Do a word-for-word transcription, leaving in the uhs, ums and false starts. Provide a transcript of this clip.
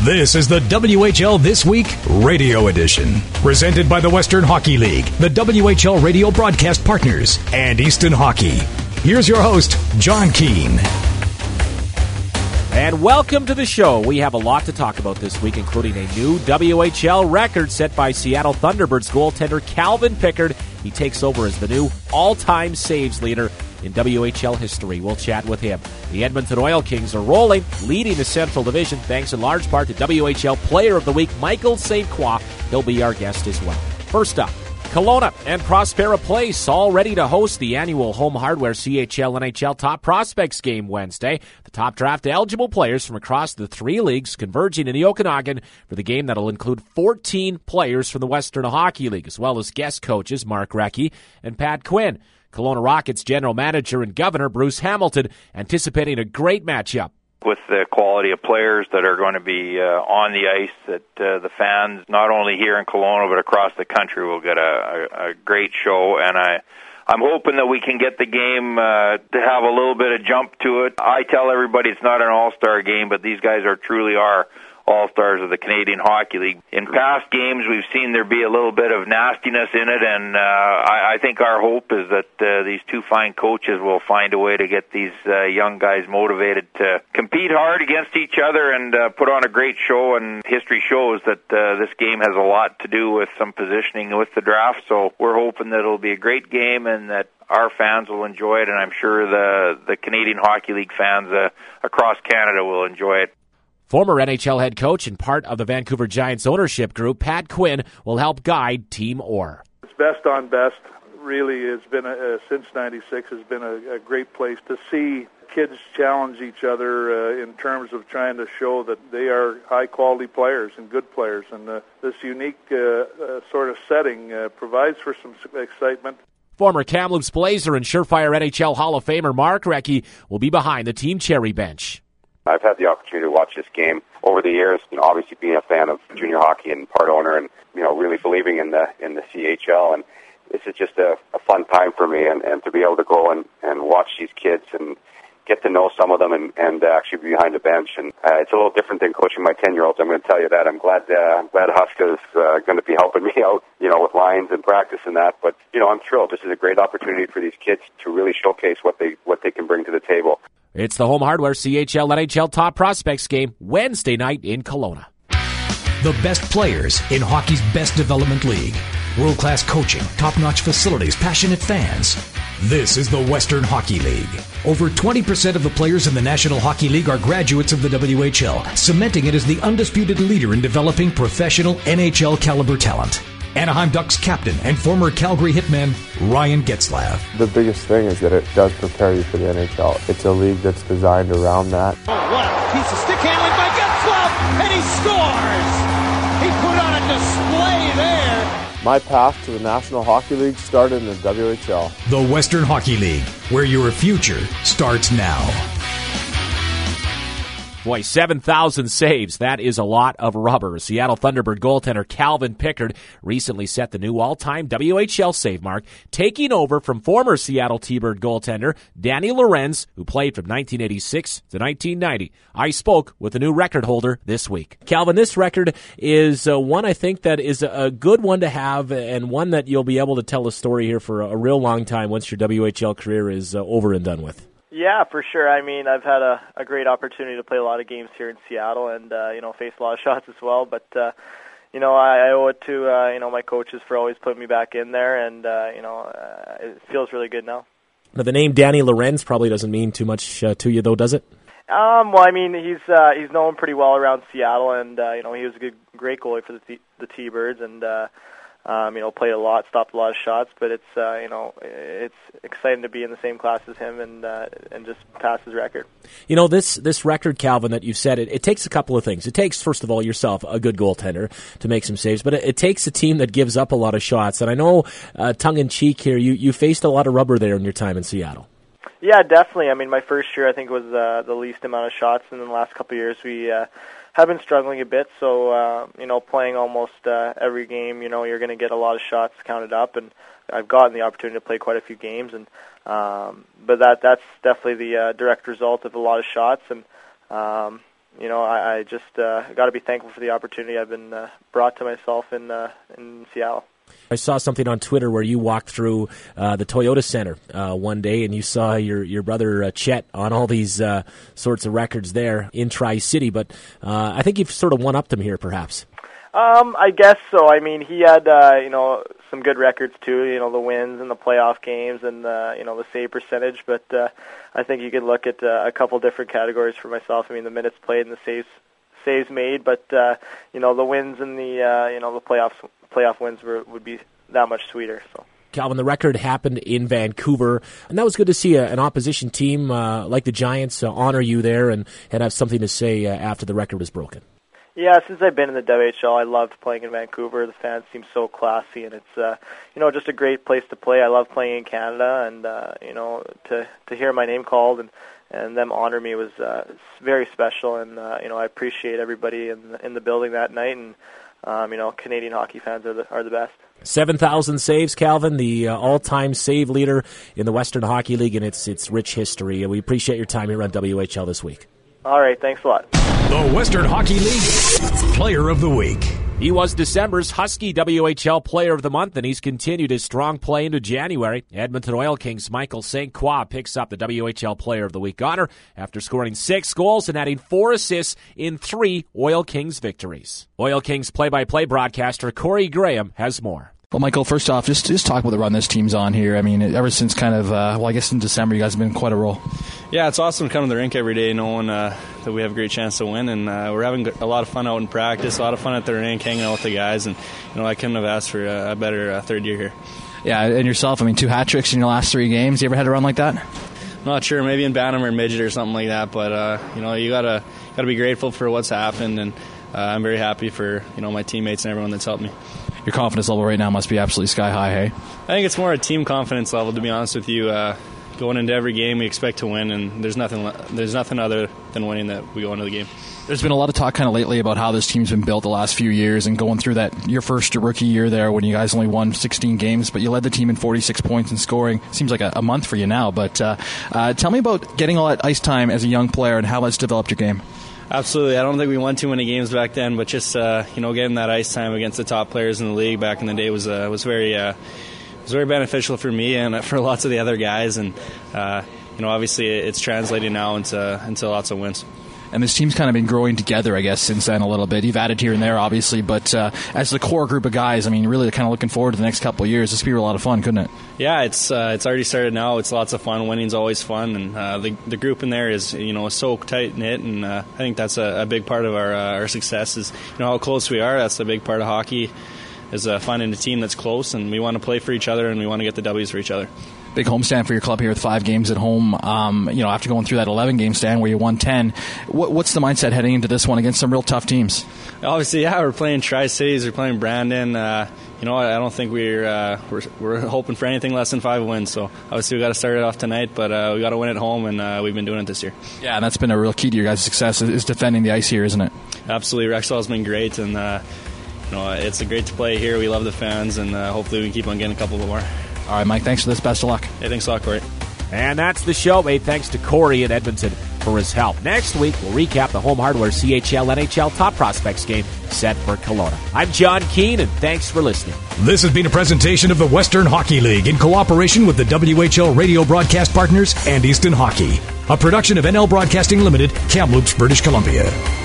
This is the W H L This Week Radio Edition, presented by the Western Hockey League, the W H L radio broadcast partners, and Easton Hockey. Here's your host, John Keane. And welcome to the show. We have a lot to talk about this week, including a new W H L record set by Seattle Thunderbirds goaltender Calvin Pickard. He takes over as the new all-time saves leader in W H L history. We'll chat with him. The Edmonton Oil Kings are rolling, leading the Central Division, thanks in large part to W H L Player of the Week, Michael Saint Croix. He'll be our guest as well. First up, Kelowna and Prospera Place all ready to host the annual Home Hardware C H L N H L Top Prospects game Wednesday. The top draft-eligible players from across the three leagues converging in the Okanagan for the game that'll include fourteen players from the Western Hockey League, as well as guest coaches Mark Recchi and Pat Quinn. Kelowna Rockets general manager and governor Bruce Hamilton anticipating a great matchup. With the quality of players that are going to be uh, on the ice, that uh, the fans, not only here in Kelowna but across the country, will get a, a, a great show. And I, I'm hoping that we can get the game uh, to have a little bit of jump to it. I tell everybody it's not an all-star game, but these guys are truly are all-stars of the Canadian Hockey League. In past games, we've seen there be a little bit of nastiness in it, and uh, I, I think our hope is that uh, these two fine coaches will find a way to get these uh, young guys motivated to compete hard against each other and uh, put on a great show. And history shows that uh, this game has a lot to do with some positioning with the draft, so we're hoping that it'll be a great game and that our fans will enjoy it, and I'm sure the, the Canadian Hockey League fans uh, across Canada will enjoy it. Former N H L head coach and part of the Vancouver Giants ownership group, Pat Quinn, will help guide Team Orr. It's best on best. Really, it's been a, uh, since ninety-six has been a, a great place to see kids challenge each other uh, in terms of trying to show that they are high-quality players and good players. And uh, this unique uh, uh, sort of setting uh, provides for some excitement. Former Kamloops Blazer and surefire N H L Hall of Famer Mark Recchi will be behind the Team Cherry bench. I've had the opportunity to watch this game over the years, you know, obviously being a fan of junior hockey and part owner and, you know, really believing in the in the C H L. And this is just a, a fun time for me, and, and to be able to go and, and watch these kids and get to know some of them and, and actually be behind the bench. And uh, it's a little different than coaching my ten-year-olds, I'm going to tell you that. I'm glad uh, I'm glad Huska is uh, going to be helping me out, you know, with lines and practice and that. But, you know, I'm thrilled. This is a great opportunity for these kids to really showcase what they what they can bring to the table. It's the Home Hardware C H L N H L Top Prospects game Wednesday night in Kelowna. The best players in hockey's best development league. World-class coaching, top-notch facilities, passionate fans. This is the Western Hockey League. Over twenty percent of the players in the National Hockey League are graduates of the W H L, cementing it as the undisputed leader in developing professional N H L caliber talent. Anaheim Ducks captain and former Calgary hitman Ryan Getzlaf. The biggest thing is that it does prepare you for the N H L. It's a league that's designed around that. Oh, what a piece of stick handling by Getzlaf, and he scores! He put on a display there. My path to the National Hockey League started in the W H L. The Western Hockey League, where your future starts now. Boy, seven thousand saves. That is a lot of rubber. Seattle Thunderbird goaltender Calvin Pickard recently set the new all-time W H L save mark, taking over from former Seattle T-Bird goaltender Danny Lorenz, who played from nineteen eighty-six to nineteen ninety. I spoke with the new record holder this week. Calvin, this record is uh, one I think that is a good one to have, and one that you'll be able to tell a story here for a, a real long time once your W H L career is uh, over and done with. Yeah, for sure. I mean, I've had a, a great opportunity to play a lot of games here in Seattle and, uh, you know, face a lot of shots as well. But, uh, you know, I, I owe it to, uh, you know, my coaches for always putting me back in there. And, uh, you know, uh, it feels really good now. Now, the name Danny Lorenz probably doesn't mean too much uh, to you, though, does it? Um, well, I mean, he's uh, he's known pretty well around Seattle. And, uh, you know, he was a good, great goalie for the, T- the T-Birds. And, uh, Um, you know, played a lot, stopped a lot of shots, but it's uh, you know, it's exciting to be in the same class as him and uh, and just pass his record. You know, this this record, Calvin, that you've said, it, it takes a couple of things. It takes, first of all, yourself, a good goaltender, to make some saves, but it, it takes a team that gives up a lot of shots. And I know, uh, tongue in cheek here, you you faced a lot of rubber there in your time in Seattle. Yeah, definitely. I mean, my first year I think was uh, the least amount of shots, and in the last couple of years we. Uh, have been struggling a bit, so, uh, you know, playing almost uh, every game, you know, you're going to get a lot of shots counted up, and I've gotten the opportunity to play quite a few games, and um, but that that's definitely the uh, direct result of a lot of shots, and, um, you know, I, I just uh, got to be thankful for the opportunity I've been uh, brought to myself in uh, in Seattle. I saw something on Twitter where you walked through uh, the Toyota Center uh, one day, and you saw your your brother uh, Chet on all these uh, sorts of records there in Tri-City. But uh, I think you've sort of one-upped him here, perhaps. Um, I guess so. I mean, he had uh, you know some good records too. You know, the wins and the playoff games, and uh, you know the save percentage. But uh, I think you could look at uh, a couple different categories for myself. I mean, the minutes played and the saves saves made. But uh, you know, the wins and the uh, you know the playoffs playoff wins were, would be that much sweeter. So. Calvin, the record happened in Vancouver, and that was good to see a, an opposition team uh, like the Giants uh, honor you there and, and have something to say uh, after the record was broken. Yeah, since I've been in the W H L, I loved playing in Vancouver. The fans seem so classy, and it's uh, you know just a great place to play. I love playing in Canada, and uh, you know to to hear my name called and, and them honor me was uh, very special. And uh, you know I appreciate everybody in the, in the building that night. And um, you know Canadian hockey fans are the are the best. seven thousand saves, Calvin, the uh, all-time save leader in the Western Hockey League, and its its rich history. We appreciate your time here on W H L this week. All right, thanks a lot. The Western Hockey League Player of the Week. He was December's Husky W H L Player of the Month, and he's continued his strong play into January. Edmonton Oil Kings' Michael Saint Croix picks up the W H L Player of the Week honor after scoring six goals and adding four assists in three Oil Kings victories. Oil Kings play-by-play broadcaster Corey Graham has more. Well, Michael, first off, just just talk about the run this team's on here. I mean, ever since kind of, uh, well, I guess in December, you guys have been quite a roll. Yeah, it's awesome to come to the rink every day knowing uh, that we have a great chance to win, and uh, we're having a lot of fun out in practice, a lot of fun at the rink, hanging out with the guys, and you know, I couldn't have asked for a, a better uh, third year here. Yeah, and yourself, I mean, two hat tricks in your last three games. You ever had a run like that? I'm not sure, maybe in Bantam or Midget or something like that, but uh, you know, you gotta gotta be grateful for what's happened, and uh, I'm very happy for you know my teammates and everyone that's helped me. Your confidence level right now must be absolutely sky high, hey? I think it's more a team confidence level, to be honest with you. Uh, going into every game, we expect to win, and there's nothing there's nothing other than winning that we go into the game. There's been a lot of talk kind of lately about how this team's been built the last few years and going through that your first rookie year there when you guys only won sixteen games, but you led the team in forty-six points in scoring. Seems like a, a month for you now, but uh, uh, tell me about getting all that ice time as a young player and how that's developed your game. Absolutely. I don't think we won too many games back then, but just uh, you know, getting that ice time against the top players in the league back in the day was uh, was very uh, was very beneficial for me and for lots of the other guys. And uh, you know, obviously, it's translating now into into lots of wins. And this team's kind of been growing together, I guess, since then a little bit. You've added here and there, obviously, but uh, as the core group of guys, I mean, really kind of looking forward to the next couple of years. This could be a lot of fun, couldn't it? Yeah, it's uh, it's already started now. It's lots of fun. Winning's always fun, and uh, the the group in there is you know so tight knit, and uh, I think that's a, a big part of our uh, our success. Is you know how close we are. That's a big part of hockey. Is uh, finding a team that's close, and we want to play for each other, and we want to get the W's for each other. Big homestand for your club here with five games at home. Um, you know, after going through that eleven-game stand where you won ten, what, what's the mindset heading into this one against some real tough teams? Obviously, yeah, we're playing Tri-Cities, we're playing Brandon. Uh, you know, I don't think we're, uh, we're we're hoping for anything less than five wins. So obviously, we got to start it off tonight, but uh, we got to win at home, and uh, we've been doing it this year. Yeah, and that's been a real key to your guys' success is defending the ice here, isn't it? Absolutely, Rexall's been great, and uh, you know, it's a great to play here. We love the fans, and uh, hopefully, we can keep on getting a couple more. All right, Mike, thanks for this. Best of luck. Hey, thanks a lot, Corey. And that's the show. Hey, thanks to Corey in Edmonton for his help. Next week, we'll recap the Home Hardware C H L N H L Top Prospects game set for Kelowna. I'm John Keane, and thanks for listening. This has been a presentation of the Western Hockey League in cooperation with the W H L radio broadcast partners and Easton Hockey, a production of N L Broadcasting Limited, Kamloops, British Columbia.